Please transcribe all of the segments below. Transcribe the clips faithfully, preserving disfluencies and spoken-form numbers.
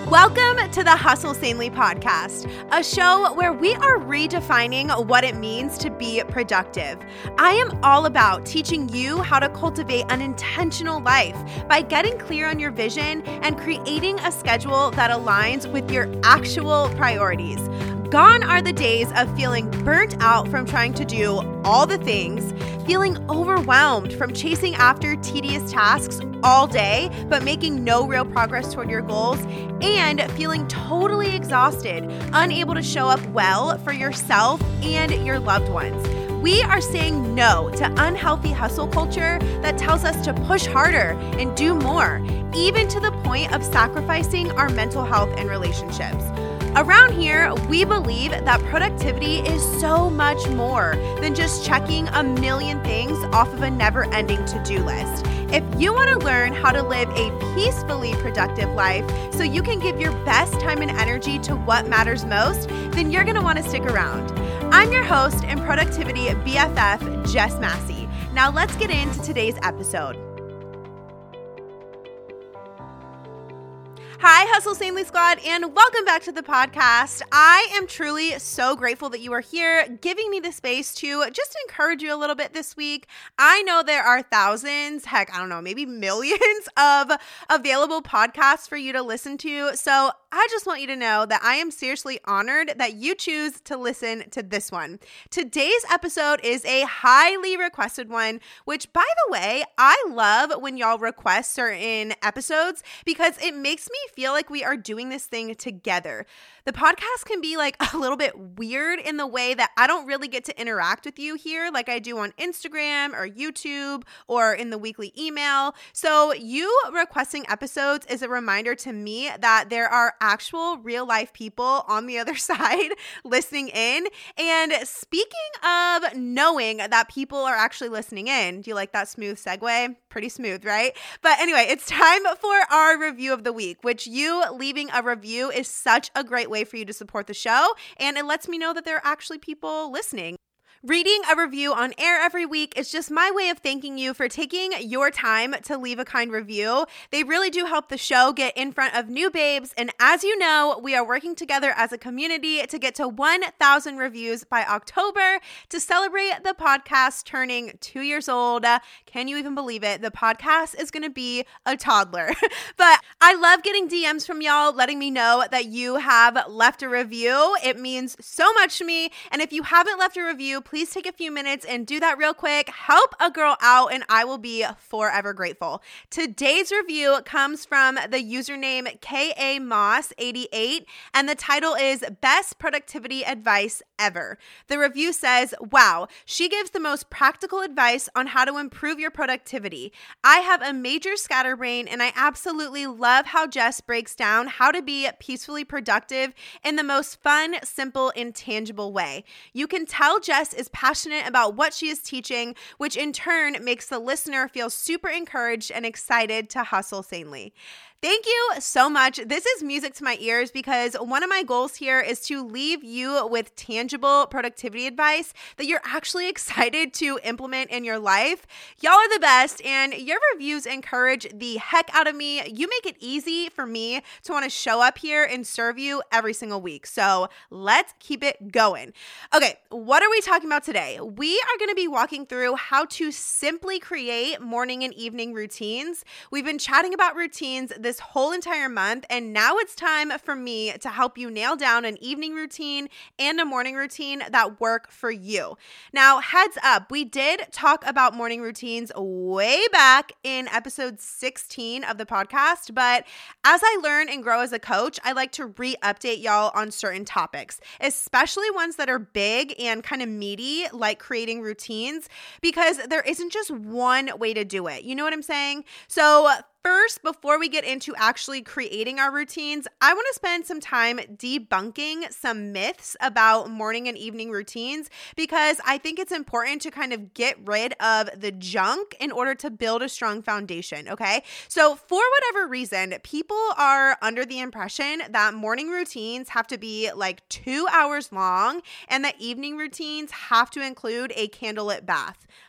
Welcome to the Hustle Sanely podcast, a show where we are redefining what it means to be productive. I am all about teaching you how to cultivate an intentional life by getting clear on your vision and creating a schedule that aligns with your actual priorities. Gone are the days of feeling burnt out from trying to do all the things, feeling overwhelmed from chasing after tedious tasks all day, but making no real progress toward your goals, and feeling totally exhausted, unable to show up well for yourself and your loved ones. We are saying no to unhealthy hustle culture that tells us to push harder and do more, even to the point of sacrificing our mental health and relationships. Around here, we believe that productivity is so much more than just checking a million things off of a never-ending to-do list. If you want to learn how to live a peacefully productive life so you can give your best time and energy to what matters most, then you're going to want to stick around. I'm your host and productivity B F F, Jess Massey. Now let's get into today's episode. Hi, Hustle Sanely Squad, and welcome back to the podcast. I am truly so grateful that you are here, giving me the space to just encourage you a little bit this week. I know there are thousands, heck, I don't know, maybe millions of available podcasts for you to listen to. So I just want you to know that I am seriously honored that you choose to listen to this one. Today's episode is a highly requested one, which, by the way, I love when y'all request certain episodes because it makes me feel like we are doing this thing together. The podcast can be like a little bit weird in the way that I don't really get to interact with you here like I do on Instagram or YouTube or in the weekly email. So you requesting episodes is a reminder to me that there are actual real life people on the other side listening in. And speaking of knowing that people are actually listening in, do you like that smooth segue? Pretty smooth, right? But anyway, it's time for our review of the week, which you leaving a review is such a great way for you to support the show, and it lets me know that there are actually people listening. Reading a review on air every week is just my way of thanking you for taking your time to leave a kind review. They really do help the show get in front of new babes. And as you know, we are working together as a community to get to one thousand reviews by October to celebrate the podcast turning two years old. Can you even believe it? The podcast is going to be a toddler. But I love getting D Ms from y'all letting me know that you have left a review. It means so much to me. And if you haven't left a review, please take a few minutes and do that real quick. Help a girl out, and I will be forever grateful. Today's review comes from the username K A Moss eighty-eight, and the title is Best Productivity Advice Ever. The review says, wow, she gives the most practical advice on how to improve your productivity. I have a major scatterbrain, and I absolutely love how Jess breaks down how to be peacefully productive in the most fun, simple, and tangible way. You can tell Jess is passionate about what she is teaching, which in turn makes the listener feel super encouraged and excited to hustle sanely. Thank you so much. This is music to my ears because one of my goals here is to leave you with tangible productivity advice that you're actually excited to implement in your life. Y'all are the best, and your reviews encourage the heck out of me. You make it easy for me to want to show up here and serve you every single week. So let's keep it going. Okay, what are we talking about today? We are going to be walking through how to simply create morning and evening routines. We've been chatting about routines this whole entire month, and now it's time for me to help you nail down an evening routine and a morning routine that work for you. Now, heads up, we did talk about morning routines way back in episode sixteen of the podcast, but as I learn and grow as a coach, I like to re-update y'all on certain topics, especially ones that are big and kind of meaty, like creating routines, because there isn't just one way to do it. You know what I'm saying? So first, before we get into actually creating our routines, I want to spend some time debunking some myths about morning and evening routines because I think it's important to kind of get rid of the junk in order to build a strong foundation, okay? So for whatever reason, people are under the impression that morning routines have to be like two hours long and that evening routines have to include a candlelit bath.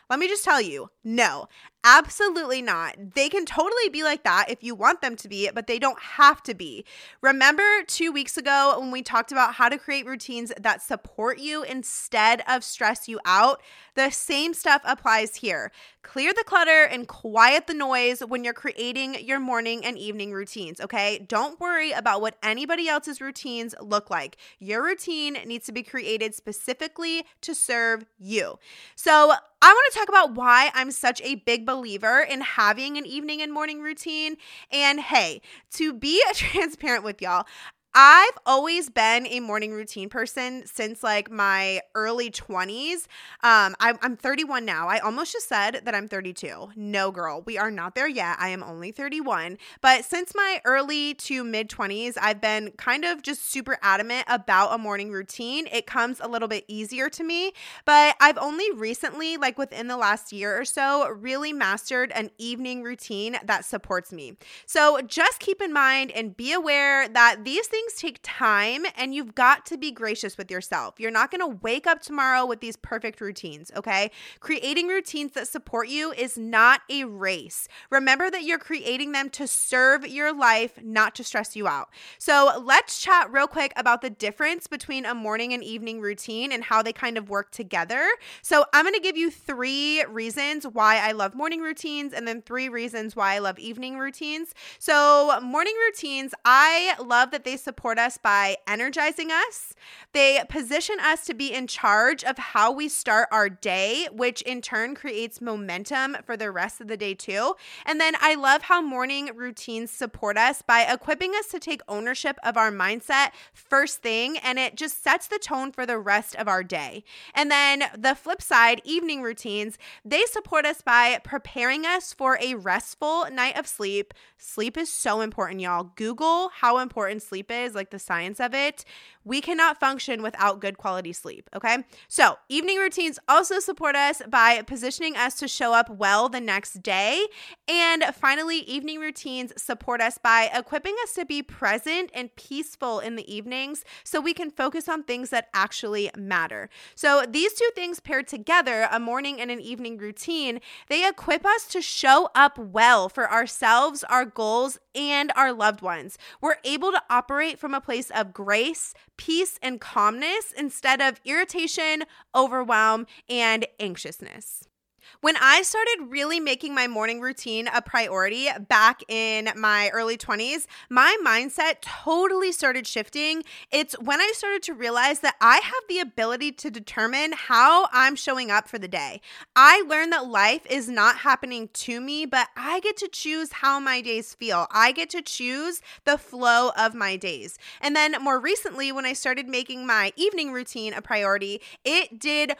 Let me just tell you, no. Absolutely not. They can totally be like that if you want them to be, but they don't have to be. Remember two weeks ago when we talked about how to create routines that support you instead of stress you out? The same stuff applies here. Clear the clutter and quiet the noise when you're creating your morning and evening routines, okay? Don't worry about what anybody else's routines look like. Your routine needs to be created specifically to serve you. So I want to talk about why I'm such a big believer in having an evening and morning routine. And hey, to be transparent with y'all, I've always been a morning routine person since like my early twenties. Um, I'm, I'm thirty-one now. I almost just said that I'm thirty-two. No, girl, we are not there yet. I am only thirty-one. But since my early to mid twenties, I've been kind of just super adamant about a morning routine. It comes a little bit easier to me, but I've only recently, like within the last year or so, really mastered an evening routine that supports me. So just keep in mind and be aware that these things Things take time and you've got to be gracious with yourself. You're not going to wake up tomorrow with these perfect routines, okay? Creating routines that support you is not a race. Remember that you're creating them to serve your life, not to stress you out. So let's chat real quick about the difference between a morning and evening routine and how they kind of work together. So I'm going to give you three reasons why I love morning routines and then three reasons why I love evening routines. So morning routines, I love that they support us by energizing us. They position us to be in charge of how we start our day, which in turn creates momentum for the rest of the day too. And then I love how morning routines support us by equipping us to take ownership of our mindset first thing, and it just sets the tone for the rest of our day. And then the flip side, evening routines, they support us by preparing us for a restful night of sleep. Sleep is so important, y'all. Google how important sleep is. Is like the science of it. We cannot function without good quality sleep, okay? So evening routines also support us by positioning us to show up well the next day. And finally, evening routines support us by equipping us to be present and peaceful in the evenings so we can focus on things that actually matter. So these two things paired together, a morning and an evening routine, they equip us to show up well for ourselves, our goals, and our loved ones. We're able to operate from a place of grace, peace, and calmness instead of irritation, overwhelm, and anxiousness. When I started really making my morning routine a priority back in my early twenties, my mindset totally started shifting. It's when I started to realize that I have the ability to determine how I'm showing up for the day. I learned that life is not happening to me, but I get to choose how my days feel. I get to choose the flow of my days. And then more recently, when I started making my evening routine a priority, it did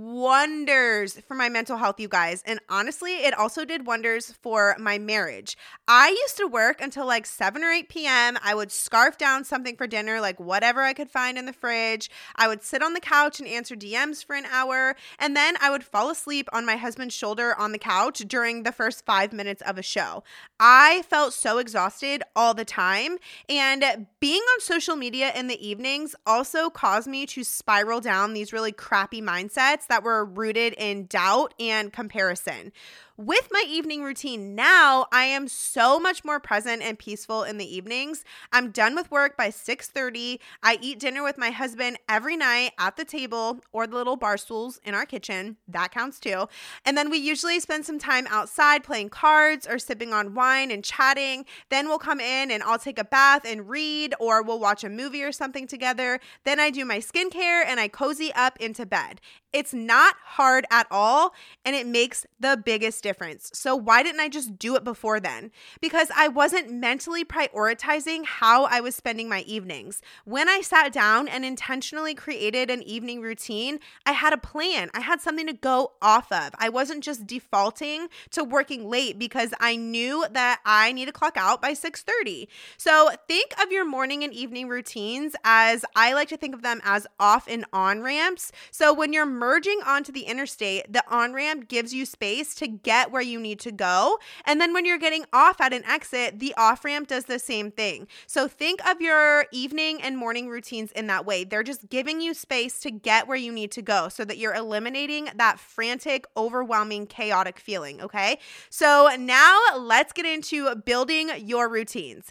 wonders for my mental health, you guys. And honestly, it also did wonders for my marriage. I used to work until like seven or eight p.m. I would scarf down something for dinner, like whatever I could find in the fridge. I would sit on the couch and answer D Ms for an hour. And then I would fall asleep on my husband's shoulder on the couch during the first five minutes of a show. I felt so exhausted all the time. And being on social media in the evenings also caused me to spiral down these really crappy mindsets that were rooted in doubt and comparison. With my evening routine now, I am so much more present and peaceful in the evenings. I'm done with work by six thirty. I eat dinner with my husband every night at the table or the little bar stools in our kitchen. That counts too. And then we usually spend some time outside playing cards or sipping on wine and chatting. Then we'll come in and I'll take a bath and read, or we'll watch a movie or something together. Then I do my skincare and I cozy up into bed. It's not hard at all, and it makes the biggest difference. So why didn't I just do it before then? Because I wasn't mentally prioritizing how I was spending my evenings. When I sat down and intentionally created an evening routine, I had a plan. I had something to go off of. I wasn't just defaulting to working late because I knew that I need to clock out by six thirty. So think of your morning and evening routines as, I like to think of them as off and on ramps. So when you're merging onto the interstate, the on-ramp gives you space to get get where you need to go. And then when you're getting off at an exit, the off-ramp does the same thing. So think of your evening and morning routines in that way. They're just giving you space to get where you need to go so that you're eliminating that frantic, overwhelming, chaotic feeling, okay? So now let's get into building your routines.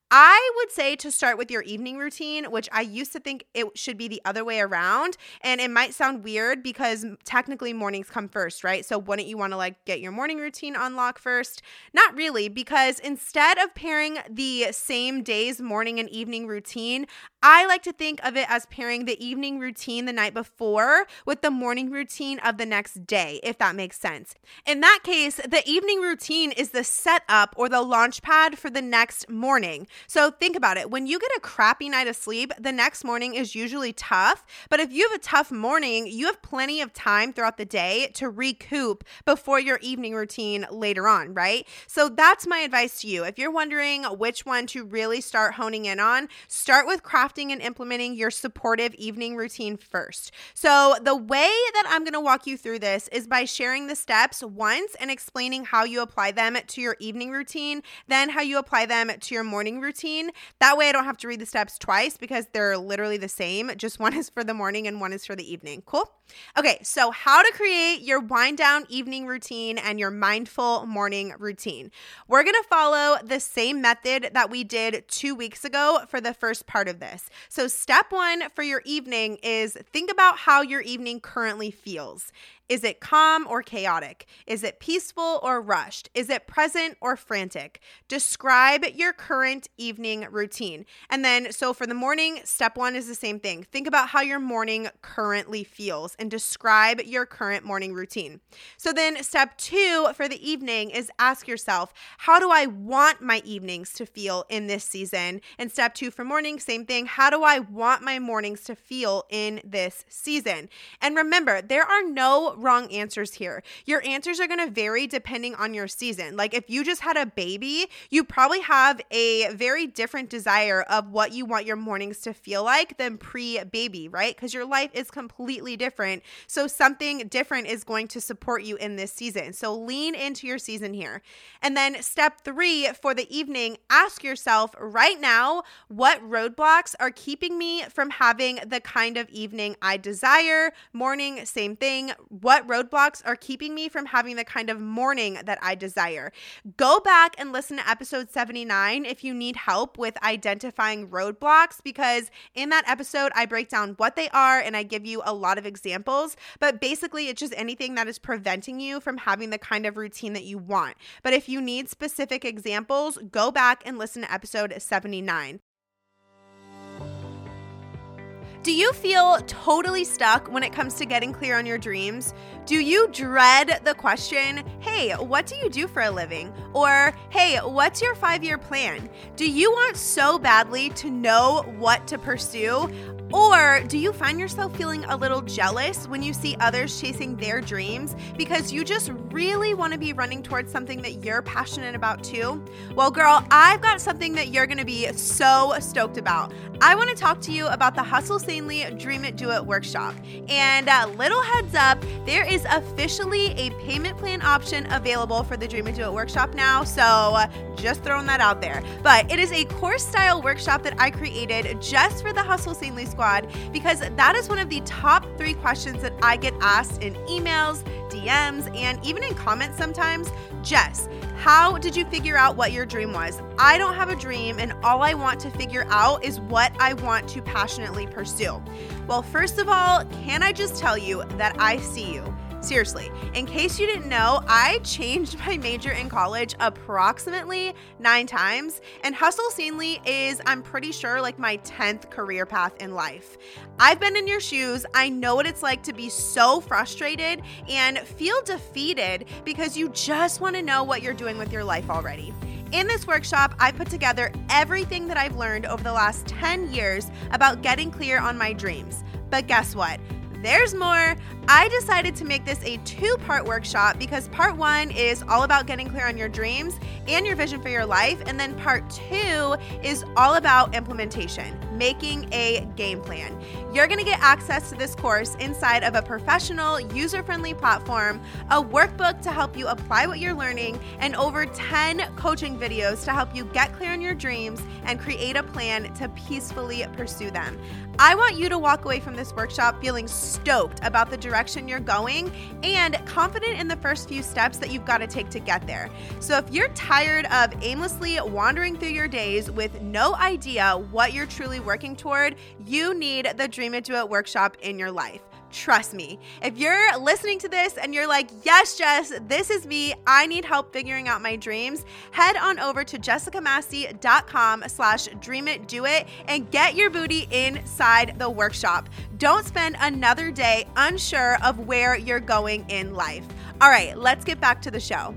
I would say to start with your evening routine, which I used to think it should be the other way around. And it might sound weird because technically mornings come first, right? So wouldn't you want to like get your morning routine on lock first? Not really, because instead of pairing the same day's morning and evening routine, I like to think of it as pairing the evening routine the night before with the morning routine of the next day, if that makes sense. In that case, the evening routine is the setup or the launch pad for the next morning. So think about it. When you get a crappy night of sleep, the next morning is usually tough. But if you have a tough morning, you have plenty of time throughout the day to recoup before your evening routine later on, right? So that's my advice to you. If you're wondering which one to really start honing in on, start with crafting and implementing your supportive evening routine first. So the way that I'm going to walk you through this is by sharing the steps once and explaining how you apply them to your evening routine, then how you apply them to your morning routine. That way I don't have to read the steps twice because they're literally the same. Just one is for the morning and one is for the evening. Cool? Okay, so how to create your wind down evening routine and your mindful morning routine. We're going to follow the same method that we did two weeks ago for the first part of this. So step one for your evening is think about how your evening currently feels. Is it calm or chaotic? Is it peaceful or rushed? Is it present or frantic? Describe your current evening routine. And then, so for the morning, step one is the same thing. Think about how your morning currently feels and describe your current morning routine. So then step two for the evening is ask yourself, how do I want my evenings to feel in this season? And step two for morning, same thing. How do I want my mornings to feel in this season? And remember, there are no wrong answers here. Your answers are going to vary depending on your season. Like if you just had a baby, you probably have a very different desire of what you want your mornings to feel like than pre-baby, right? Because your life is completely different. So something different is going to support you in this season. So lean into your season here. And then step three for the evening, ask yourself right now, what roadblocks are keeping me from having the kind of evening I desire? Morning, same thing. What roadblocks are keeping me from having the kind of morning that I desire? Go back and listen to episode seventy-nine if you need help with identifying roadblocks, because in that episode, I break down what they are and I give you a lot of examples. But basically, it's just anything that is preventing you from having the kind of routine that you want. But if you need specific examples, go back and listen to episode seventy-nine. Do you feel totally stuck when it comes to getting clear on your dreams? Do you dread the question, hey, what do you do for a living? Or, hey, what's your five-year plan? Do you want so badly to know what to pursue? Or do you find yourself feeling a little jealous when you see others chasing their dreams because you just really want to be running towards something that you're passionate about too? Well, girl, I've got something that you're going to be so stoked about. I want to talk to you about the Hustle Sanely Dream It Do It workshop. And uh, little heads up, there is officially a payment plan option available for the Dream It Do It workshop now. So uh, just throwing that out there. But it is a course style workshop that I created just for the Hustle Sanely squad, because that is one of the top three questions that I get asked in emails, D Ms, and even in comments sometimes. Jess, how did you figure out what your dream was? I don't have a dream, and all I want to figure out is what I want to passionately pursue. Well, first of all, can I just tell you that I see you? Seriously, in case you didn't know, I changed my major in college approximately nine times, and Hustle Sanely is, I'm pretty sure, like my tenth career path in life. I've been in your shoes. I know what it's like to be so frustrated and feel defeated because you just want to know what you're doing with your life already. In this workshop, I put together everything that I've learned over the last ten years about getting clear on my dreams. But guess what? There's more, I decided to make this a two-part workshop because part one is all about getting clear on your dreams and your vision for your life, and then part two is all about implementation, making a game plan. You're going to get access to this course inside of a professional, user-friendly platform, a workbook to help you apply what you're learning, and over ten coaching videos to help you get clear on your dreams and create a plan to peacefully pursue them. I want you to walk away from this workshop feeling stoked about the direction you're going and confident in the first few steps that you've got to take to get there. So if you're tired of aimlessly wandering through your days with no idea what you're truly working toward, you need the Dream It Do It workshop in your life. Trust me, if you're listening to this and you're like, yes, Jess, this is me, I need help figuring out my dreams, head on over to jessicamassey.com slash dream it do it and get your booty inside the workshop. Don't spend another day unsure of where you're going in life. All right, let's get back to the show.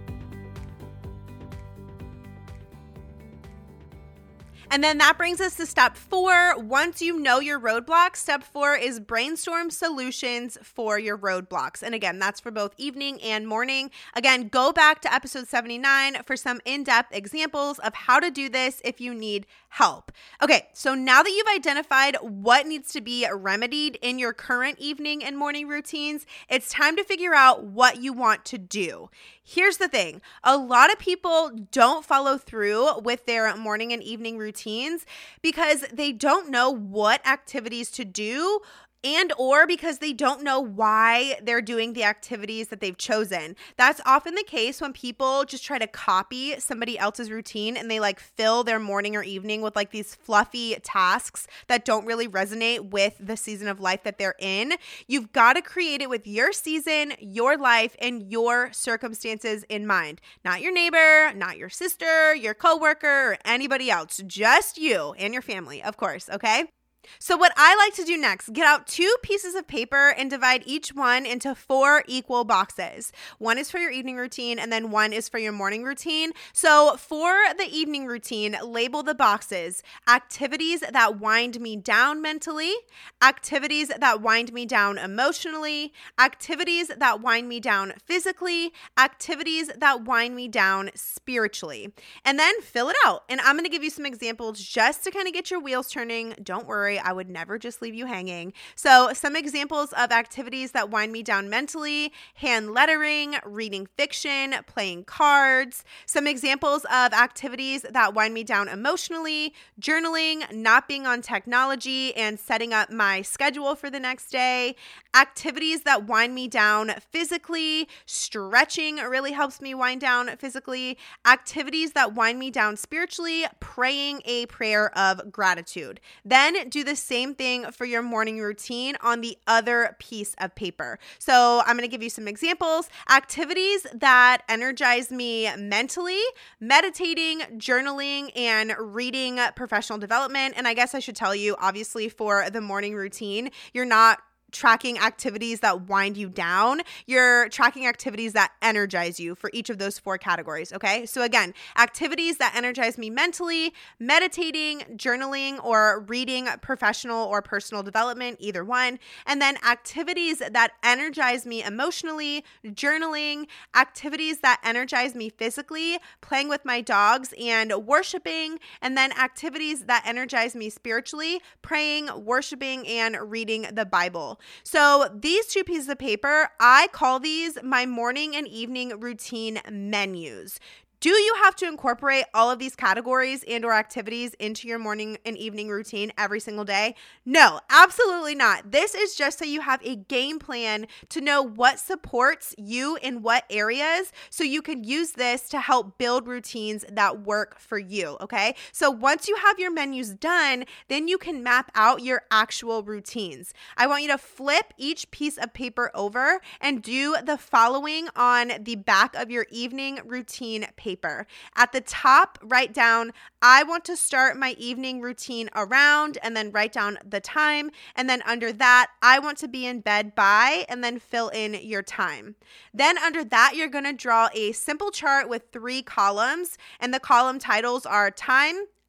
And then that brings us to step four. Once you know your roadblocks, step four is brainstorm solutions for your roadblocks. And again, that's for both evening and morning. Again, go back to episode seventy-nine for some in-depth examples of how to do this if you need help. Okay, so now that you've identified what needs to be remedied in your current evening and morning routines, it's time to figure out what you want to do. Here's the thing. A lot of people don't follow through with their morning and evening routines because they don't know what activities to do and or because they don't know why they're doing the activities that they've chosen. That's often the case when people just try to copy somebody else's routine and they like fill their morning or evening with like these fluffy tasks that don't really resonate with the season of life that they're in. You've got to create it with your season, your life, and your circumstances in mind. Not your neighbor, not your sister, your coworker, or anybody else. Just you and your family, of course, okay? So what I like to do next, get out two pieces of paper and divide each one into four equal boxes. One is for your evening routine and then one is for your morning routine. So for the evening routine, label the boxes: activities that wind me down mentally, activities that wind me down emotionally, activities that wind me down physically, activities that wind me down spiritually. And then fill it out. And I'm going to give you some examples just to kind of get your wheels turning. Don't worry. I would never just leave you hanging. So some examples of activities that wind me down mentally: hand lettering, reading fiction, playing cards. Some examples of activities that wind me down emotionally: journaling, not being on technology, and setting up my schedule for the next day. Activities that wind me down physically: stretching really helps me wind down physically. Activities that wind me down spiritually: praying a prayer of gratitude. Then do the same thing for your morning routine on the other piece of paper. So I'm going to give you some examples. Activities that energize me mentally: meditating, journaling, and reading professional development. And I guess I should tell you, obviously, for the morning routine, you're not tracking activities that wind you down. You're tracking activities that energize you for each of those four categories, okay? So again, activities that energize me mentally: meditating, journaling, or reading professional or personal development, either one. And then activities that energize me emotionally: journaling, activities that energize me physically: playing with my dogs and worshiping, and then activities that energize me spiritually: praying, worshiping, and reading the Bible. So these two pieces of paper, I call these my morning and evening routine menus. Do you have to incorporate all of these categories and or activities into your morning and evening routine every single day? No, absolutely not. This is just so you have a game plan to know what supports you in what areas, so you can use this to help build routines that work for you, okay? So once you have your menus done, then you can map out your actual routines. I want you to flip each piece of paper over and do the following on the back of your evening routine paper. Paper. At the top, write down, I want to start my evening routine around, and then write down the time. And then under that, I want to be in bed by, and then fill in your time. Then under that, you're going to draw a simple chart with three columns, and the column titles are time,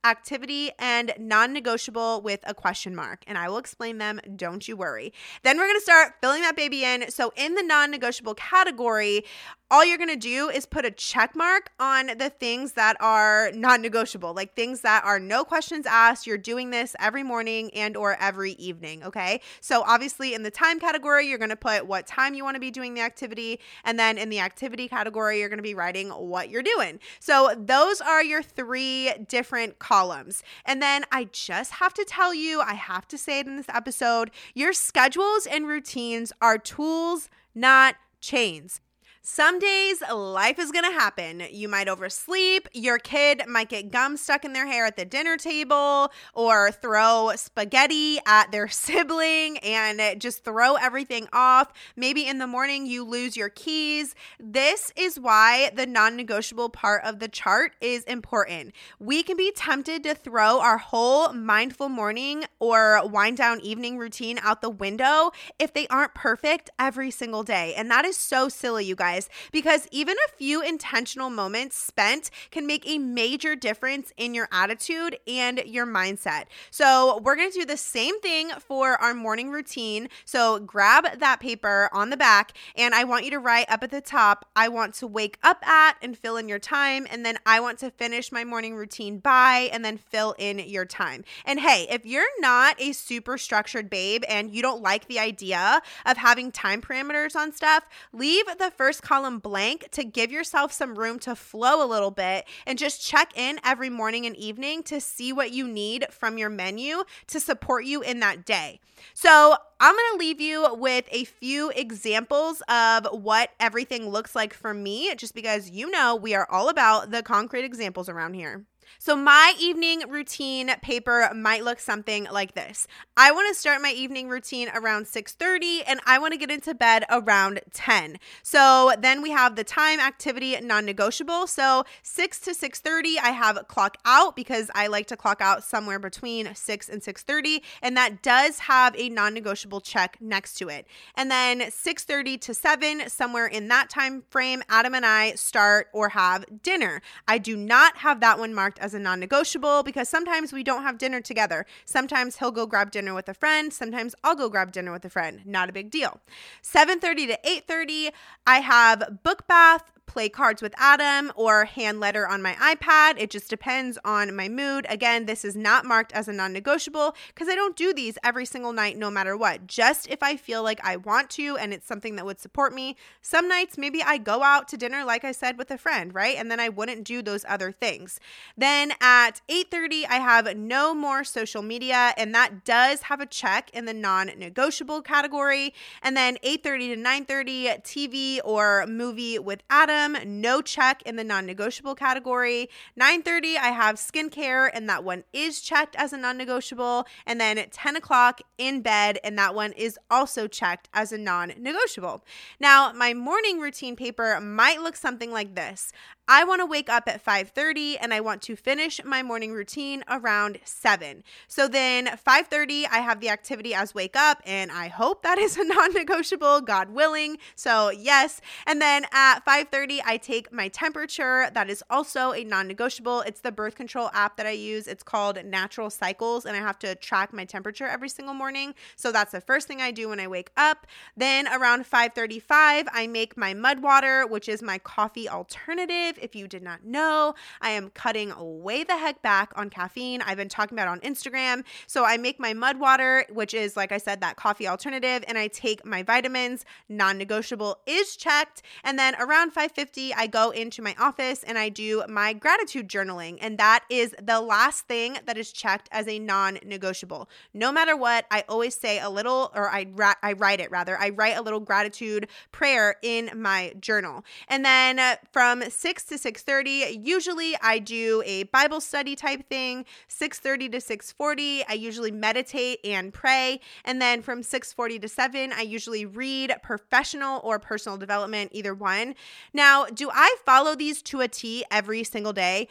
activity, and non-negotiable with a question mark. And I will explain them, don't you worry. Then we're going to start filling that baby in. So in the non-negotiable category, all you're going to do is put a check mark on the things that are non-negotiable, like things that are no questions asked. You're doing this every morning and or every evening, okay? So obviously in the time category, you're going to put what time you want to be doing the activity. And then in the activity category, you're going to be writing what you're doing. So those are your three different columns. And then I just have to tell you, I have to say it in this episode, your schedules and routines are tools, not chains. Some days life is going to happen. You might oversleep. Your kid might get gum stuck in their hair at the dinner table or throw spaghetti at their sibling and just throw everything off. Maybe in the morning you lose your keys. This is why the non-negotiable part of the chart is important. We can be tempted to throw our whole mindful morning or wind down evening routine out the window if they aren't perfect every single day. And that is so silly, you guys. Because even a few intentional moments spent can make a major difference in your attitude and your mindset. So we're going to do the same thing for our morning routine. So grab that paper on the back and I want you to write up at the top, I want to wake up at and fill in your time. And then I want to finish my morning routine by and then fill in your time. And hey, if you're not a super structured babe and you don't like the idea of having time parameters on stuff, leave the first column blank to give yourself some room to flow a little bit and just check in every morning and evening to see what you need from your menu to support you in that day. So I'm going to leave you with a few examples of what everything looks like for me, just because you know we are all about the concrete examples around here. So my evening routine paper might look something like this. I want to start my evening routine around six thirty and I want to get into bed around ten. So then we have the time, activity, non-negotiable. So six to six thirty, I have clock out because I like to clock out somewhere between six and six thirty. And that does have a non-negotiable check next to it. And then six thirty to seven, somewhere in that time frame, Adam and I start or have dinner. I do not have that one marked as a non-negotiable because sometimes we don't have dinner together. Sometimes he'll go grab dinner with a friend. Sometimes I'll go grab dinner with a friend. Not a big deal. seven thirty to eight thirty, I have book bath, play cards with Adam, or hand letter on my iPad. It just depends on my mood. Again, this is not marked as a non-negotiable because I don't do these every single night no matter what. Just if I feel like I want to and it's something that would support me. Some nights maybe I go out to dinner, like I said, with a friend, right? And then I wouldn't do those other things. Then at eight thirty, I have no more social media, and that does have a check in the non-negotiable category. And then eight thirty to nine thirty, T V or movie with Adam. No check in the non-negotiable category. nine thirty, I have skincare, and that one is checked as a non-negotiable. And then at ten o'clock in bed, and that one is also checked as a non-negotiable. Now, my morning routine paper might look something like this. I want to wake up at five thirty and I want to finish my morning routine around seven. So then five thirty, I have the activity as wake up, and I hope that is a non-negotiable, God willing. So yes. And then at five thirty, I take my temperature. That is also a non-negotiable. It's the birth control app that I use. It's called Natural Cycles, and I have to track my temperature every single morning. So that's the first thing I do when I wake up. Then around five thirty-five, I make my mud water, which is my coffee alternative. If you did not know, I am cutting way the heck back on caffeine. I've been talking about it on Instagram. So I make my mud water, which is, like I said, that coffee alternative, and I take my vitamins. Non-negotiable is checked. And then around five fifty, I go into my office and I do my gratitude journaling. And that is the last thing that is checked as a non-negotiable. No matter what, I always say a little, or I, ra- I write it rather, I write a little gratitude prayer in my journal. And then uh, from six to six thirty, usually I do a Bible study type thing. six thirty to six forty, I usually meditate and pray. And then from six forty to seven, I usually read professional or personal development, either one. Now, do I follow these to a T every single day?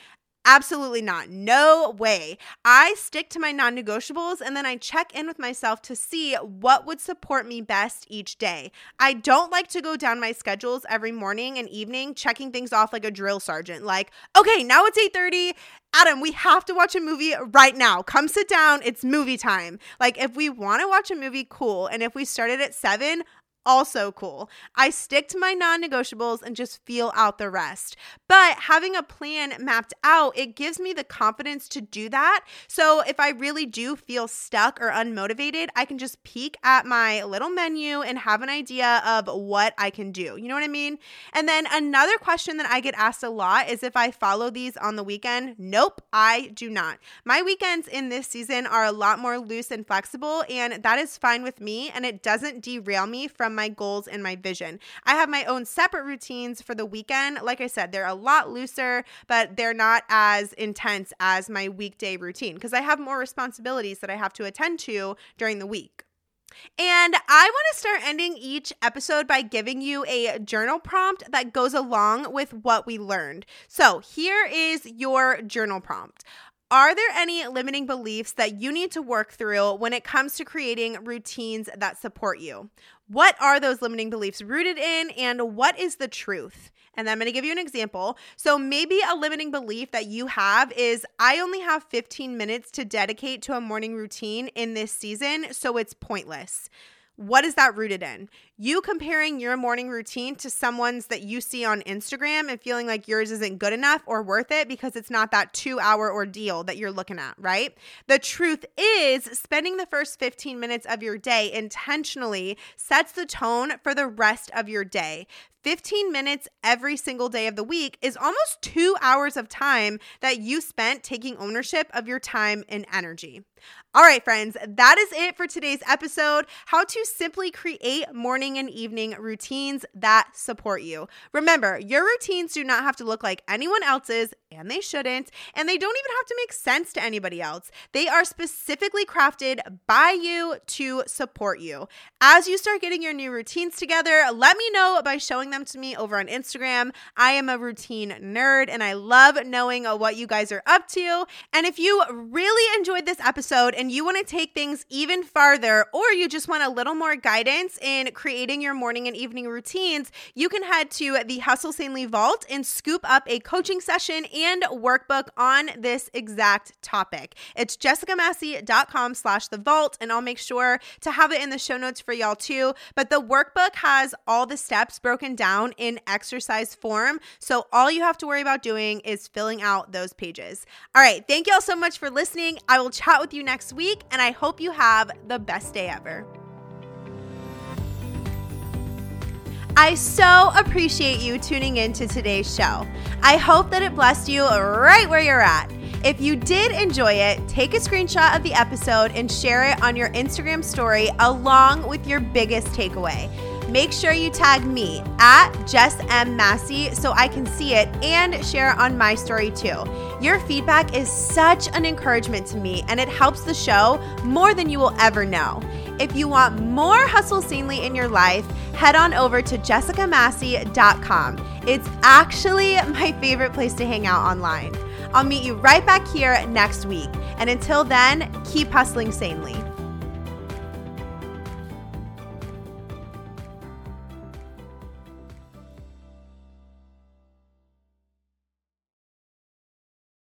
Absolutely not. No way. I stick to my non-negotiables and then I check in with myself to see what would support me best each day. I don't like to go down my schedules every morning and evening checking things off like a drill sergeant. Like, okay, now it's eight thirty. Adam, we have to watch a movie right now. Come sit down. It's movie time. Like, if we want to watch a movie, cool. And if we started at seven, also cool. I stick to my non-negotiables and just feel out the rest. But having a plan mapped out, it gives me the confidence to do that. So if I really do feel stuck or unmotivated, I can just peek at my little menu and have an idea of what I can do. You know what I mean? And then another question that I get asked a lot is if I follow these on the weekend. Nope, I do not. My weekends in this season are a lot more loose and flexible, and that is fine with me, and it doesn't derail me from my goals and my vision. I have my own separate routines for the weekend. Like I said, they're a lot looser, but they're not as intense as my weekday routine because I have more responsibilities that I have to attend to during the week. And I want to start ending each episode by giving you a journal prompt that goes along with what we learned. So here is your journal prompt. Are there any limiting beliefs that you need to work through when it comes to creating routines that support you? What are those limiting beliefs rooted in, and what is the truth? And then I'm going to give you an example. So maybe a limiting belief that you have is, I only have fifteen minutes to dedicate to a morning routine in this season, so it's pointless. What is that rooted in? You comparing your morning routine to someone's that you see on Instagram and feeling like yours isn't good enough or worth it because it's not that two-hour ordeal that you're looking at, right? The truth is, spending the first fifteen minutes of your day intentionally sets the tone for the rest of your day. fifteen minutes every single day of the week is almost two hours of time that you spent taking ownership of your time and energy. All right, friends, that is it for today's episode, how to simply create morning and evening routines that support you. Remember, your routines do not have to look like anyone else's, and they shouldn't, and they don't even have to make sense to anybody else. They are specifically crafted by you to support you. As you start getting your new routines together, let me know by showing them to me over on Instagram. I am a routine nerd, and I love knowing what you guys are up to. And if you really enjoyed this episode and you want to take things even farther, or you just want a little more guidance in creating your morning and evening routines, you can head to the Hustle Sanely Vault and scoop up a coaching session and workbook on this exact topic. It's jessicamassey.com slash the vault, and I'll make sure to have it in the show notes for y'all too. But the workbook has all the steps broken down in exercise form, so all you have to worry about doing is filling out those pages. All right, thank y'all so much for listening. I will chat with you next week, and I hope you have the best day ever. I so appreciate you tuning in to today's show. I hope that it blessed you right where you're at. If you did enjoy it, take a screenshot of the episode and share it on your Instagram story along with your biggest takeaway. Make sure you tag me at Jess M. Massey so I can see it and share it on my story too. Your feedback is such an encouragement to me, and it helps the show more than you will ever know. If you want more Hustle Sanely in your life, head on over to jessica massey dot com. It's actually my favorite place to hang out online. I'll meet you right back here next week. And until then, keep hustling sanely.